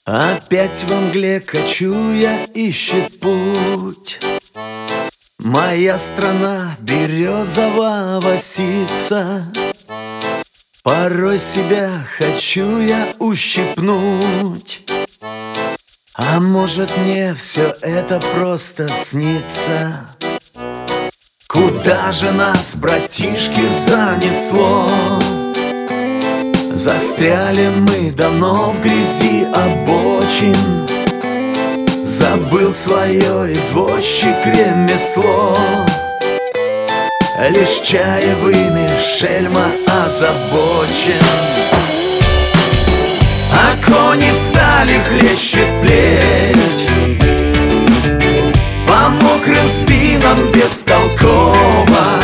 Опять во мгле кочуя ищет путь. Моя страна березового ситца. Порой себя хочу я ущипнуть. А может, мне все это просто снится? Куда же нас, братишки, занесло? Застряли мы давно в грязи обочин. Забыл свое извозчик ремесло. Лишь чаевыми шельма озабочен. А кони встали, хлещет плеть по мокрым спинам бестолково.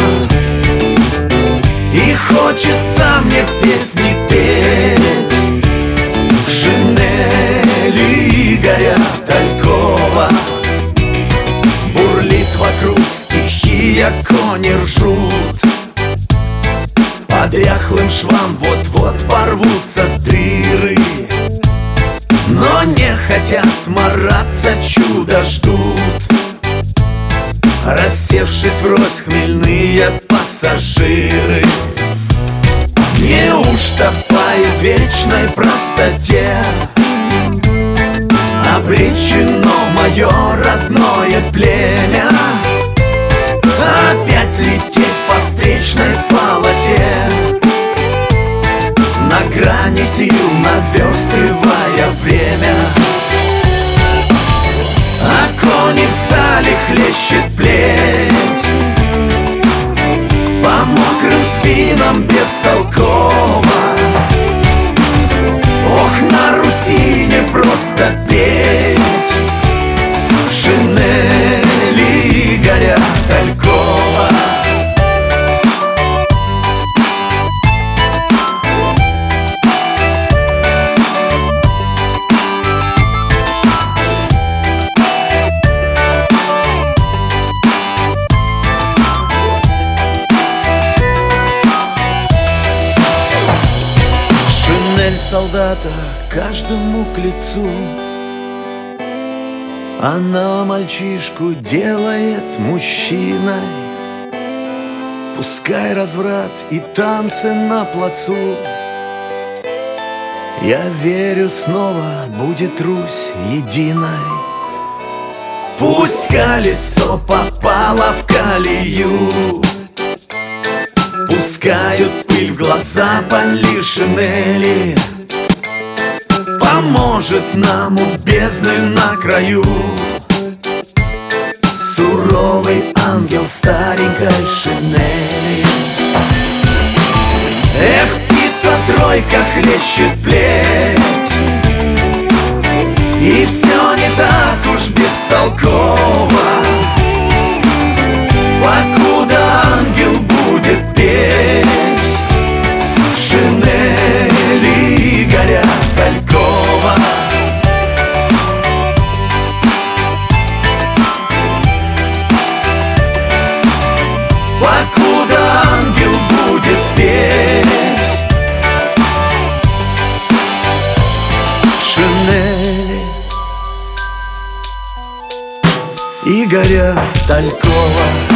И хочется мне песни петь в шинели Игоря Талькова. Бурлит вокруг стихия, кони ржут. По дряхлым швам вот-вот порвутся дыры, но не хотят мараться, чудо ждут. Рассевшись врозь хмельные пассажиры. Неужто по извечной простоте обречено мое родное племя опять лететь по встречной полосе, на грани сил наверстывая время? А кони встали, хлещет плеть по мокрым спинам бестолково. Ох, на Руси не просто петь в шинели Игоря Талькова. Шинель солдата каждому к лицу. Она мальчишку делает мужчиной. Пускай разврат и танцы на плацу. Я верю, снова будет Русь единой. Пусть колесо попало в колею, пускают пыль в глаза поли шинели. Поможет нам у бездны на краю суровый ангел старенькой шинели. Эх, птица-тройка хлещет плеть, и все не так уж бестолково. Покуда ангел будет петь в шинели Игоря Талькова. Покуда ангел будет петь в шинели Игоря Талькова.